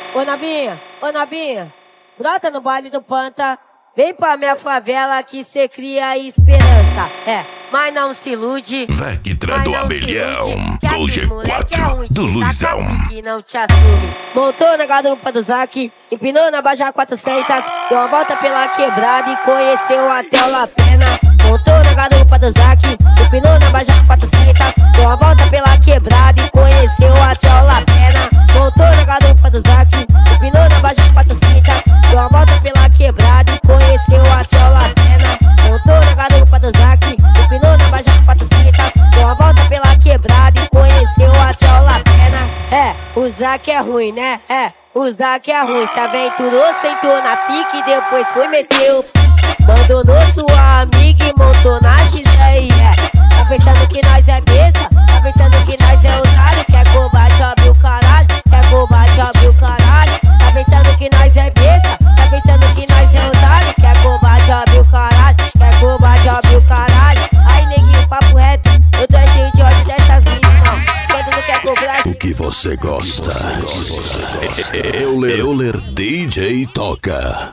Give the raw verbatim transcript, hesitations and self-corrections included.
Ô Nabinha, ô Nabinha, brota no baile do Panta. Vem pra minha favela que cê cria esperança. É, mas não se ilude. Vectra do Abelhão, do G quatro, do Luizão. Que não te assume. Montou na garupa do Zac, empinou na Baja quatrocentos. Deu uma volta pela quebrada e conheceu até o La Pena. Montou na garupa do Zac, empinou na Baja quatrocentos. Deu uma volta pela quebrada e conheceu até o La Pena. Montou na garupa do Zac, empinou na Baja quatrocentos. Deu uma volta pela quebrada e conheceu até o La Pena. Montou na garupa do Zac, empinou na Baja quatrocentos. Deu uma volta pela quebrada e conheceu até o La Pena. É, o Zac é ruim, né? É, o Zac é ruim. Se aventurou, sentou na pique e depois foi meteu. Abandonou sua amiga e montou na X R. É, tá pensando que nós é besta? Tá pensando que nós é otário? Quer combate, abre o caralho. Quer combate, abre o caralho. Tá pensando que nós é besta? Tá pensando que nós é otário? Quer combate, abre o caralho. Quer combate, abre o caralho. Aí neguinho, papo reto, eu tô cheio de ódio dessas minas. Quando não quer cobrar, o que você gosta? Euler D J toca.